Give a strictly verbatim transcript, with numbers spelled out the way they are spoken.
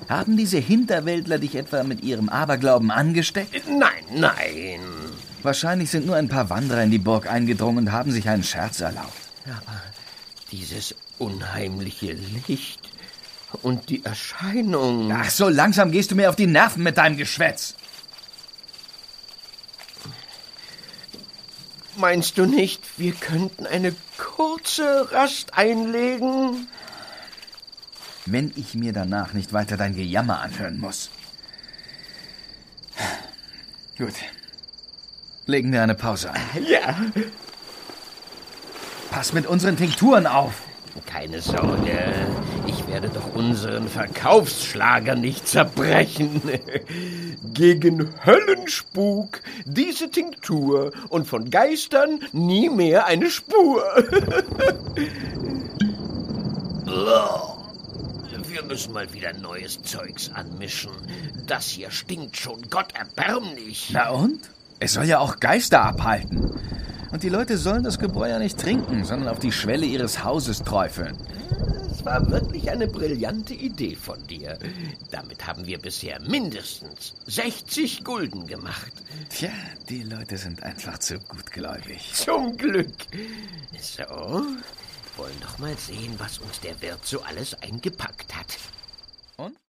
Haben diese Hinterwäldler dich etwa mit ihrem Aberglauben angesteckt? Nein, nein. Wahrscheinlich sind nur ein paar Wanderer in die Burg eingedrungen und haben sich einen Scherz erlaubt. Aber dieses unheimliche Licht und die Erscheinung... Ach, so langsam gehst du mir auf die Nerven mit deinem Geschwätz. Meinst du nicht, wir könnten eine kurze Rast einlegen? Wenn ich mir danach nicht weiter dein Gejammer anhören muss. Gut. Legen wir eine Pause ein. Ja. Pass mit unseren Tinkturen auf. Keine Sorge, ich werde doch unseren Verkaufsschlager nicht zerbrechen. Gegen Höllenspuk diese Tinktur und von Geistern nie mehr eine Spur. Wir müssen mal wieder neues Zeugs anmischen. Das hier stinkt schon gotterbärmlich. Na und? Es soll ja auch Geister abhalten. Und die Leute sollen das Gebräu ja nicht trinken, sondern auf die Schwelle ihres Hauses träufeln. Es war wirklich eine brillante Idee von dir. Damit haben wir bisher mindestens sechzig Gulden gemacht. Tja, die Leute sind einfach zu gutgläubig. Zum Glück. So, wollen doch mal sehen, was uns der Wirt so alles eingepackt hat. Und?